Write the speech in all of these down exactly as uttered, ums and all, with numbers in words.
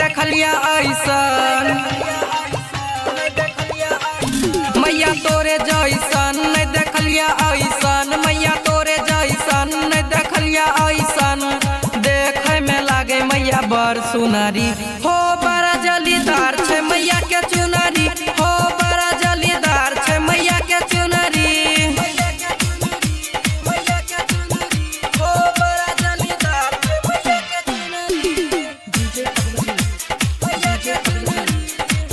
देखलिया ऐसन मैया तोरे जैसन नहीं देखलिया ऐसन मैया तोरे जैसन नहीं देखलिया ऐसन देखे में लागे मैया बड़ सुनारी हो बड़ा जलीदार छे मैया के चुनारी हो बड़ा जलीदार छे मैया के चुनारी हो बड़ा जलीदार छे मैया के चुनारी मैया के चुनारी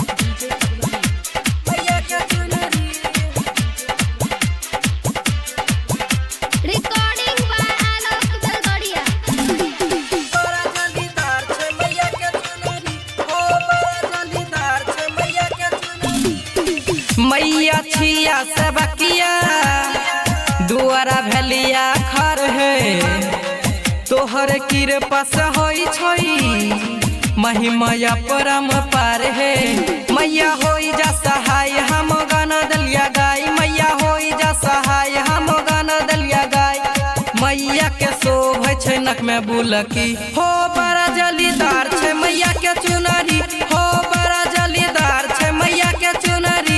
मैया के चुनारी रिकॉर्डिंग बाय आलोक दलगड़िया बड़ा जलीदार छे मैया के चुनारी हो बड़ा जलीदार छे मैया के चुनारी मैया छिया से बकिया दुआरा भेलिया खर है तोहर कृपा से होई छई महिमा परम पार है मैया होई जा सहाय हम गाना दलिया गाय मैया होई जा सहाय हम गाना दलिया गाय मैया के शोभ छै नक में बुलकी हो बड़ा जलीदार छे मैया के चुनारी हो बड़ा जलीदार छे मैया के चुनारी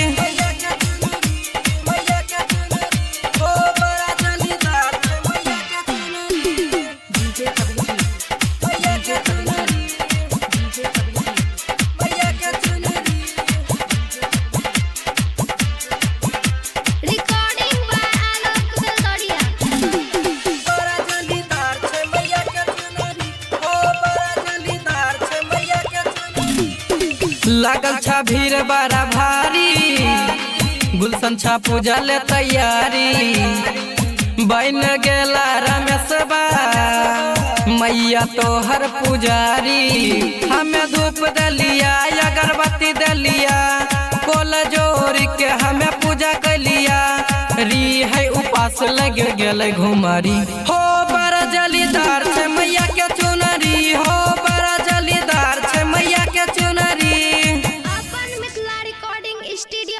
हो बड़ा जलीदार छे मैया के चुनारी मैया के चुनारी मैया के चुनारी रिकॉर्डिंग बाय आलोक दलगड़िया बड़ा जलीदार छे मैया के चुनारी हो बड़ा जलीदार छे मैया के चुनारी लागल छा भीड़ बड़ा भारी गुलशन छा पूजा ले तैयारी बन गेला रमेशबा मैया तोहर पुजारी हमें धूप दलिया अगरबत्ती दलिया कोल जोड़ के हमें पूजा कलिया री है उपास लग गेल घुमारी हो बड़ा जलीदार छे मैया के